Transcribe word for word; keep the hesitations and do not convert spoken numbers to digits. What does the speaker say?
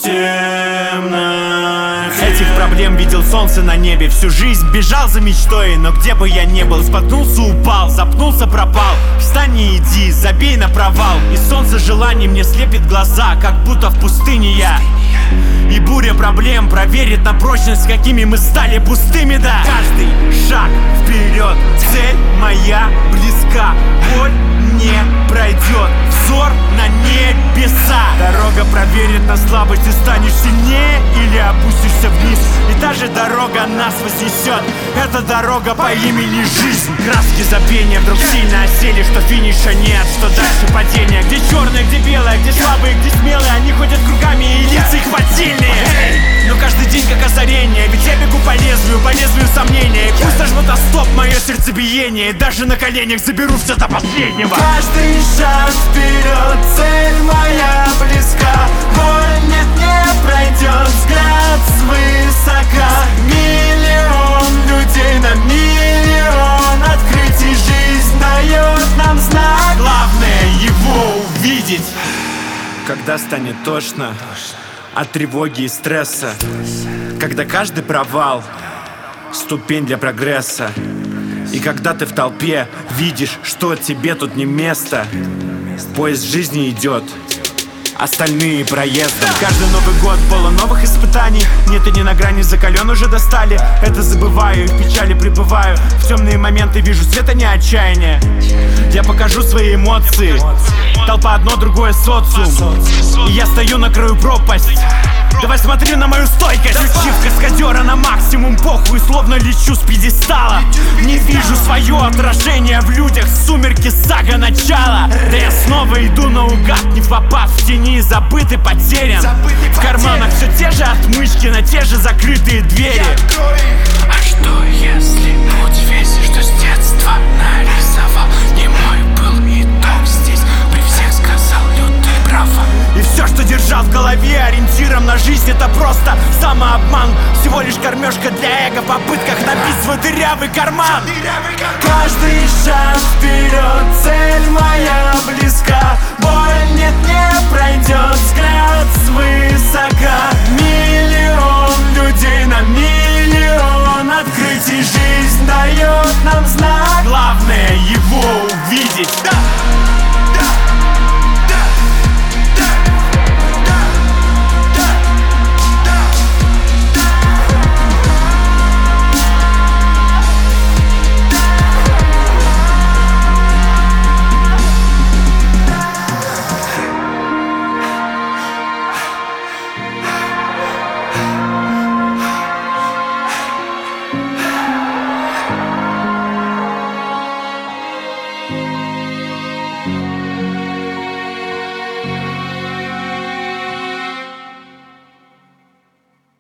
темно. Этих проблем видел солнце на небе. Всю жизнь бежал за мечтой, но где бы я не был, споткнулся, упал, запнулся, пропал. Встань и иди, забей на провал. И солнце желаний мне слепит глаза, как будто в пустыне я. И буря проблем проверит на прочность, какими мы стали пустыми, да. Каждый шаг вперед, цель моя близка. Боль не пройдет, взор на небеса. Дорога проверит на слабость, ты станешь сильнее или опустишься вниз. И та же дорога нас вознесет, это дорога по имени жизнь. Краски забвения вдруг сильно осели, что финиша нет, что дальше падение. Где черное, где белое, где слабые, где смелые. Они ходят кругами и лица их подсильные. Но каждый день как озарение, ведь я бегу по лезвию, по лезвию сомнения. И пусть нажмут на стоп мое сердцебиение, и даже на коленях заберу все до последнего. Каждый шаг вперед, цель моя близка. Боль нет, не пройдет, взгляд свысока. Миллион людей на миллион открытий. Жизнь дает нам знак, главное его увидеть. Когда станет тошно от тревоги и стресса, когда каждый провал — ступень для прогресса. И когда ты в толпе видишь, что тебе тут не место, поезд жизни идет, остальные проездом. Каждый Новый год полон новых испытаний. Нет, и не на грани, закален уже достали. Это забываю, и в печали пребываю. В темные моменты вижу света, не отчаяния. Я покажу свои эмоции. Толпа одно, другое социум. И я стою на краю пропасти. Давай смотри на мою стойкость. Включив каскадера на максимум, похуй, словно лечу с пьедестала. Не вижу свое отражение в людях, сумерки, сага начала. Да я снова иду наугад, не в попад, в тени забытый, потерян. В карманах все те же отмычки на те же закрытые двери. А что если путь весь, что с детства нарисовал? Не мой был итог здесь, при всех сказал лютый права. И все, что держал в голове ориентиром на жизнь, это просто самообман. Всего лишь кормежка для эго в попытках набить свой дырявый карман. каждый шаг вперед, цель моя близка. Боль нет, не пройдет, взгляд свысока. Миллион людей на миллион открытий. Жизнь дает нам знак, главное его увидеть. thank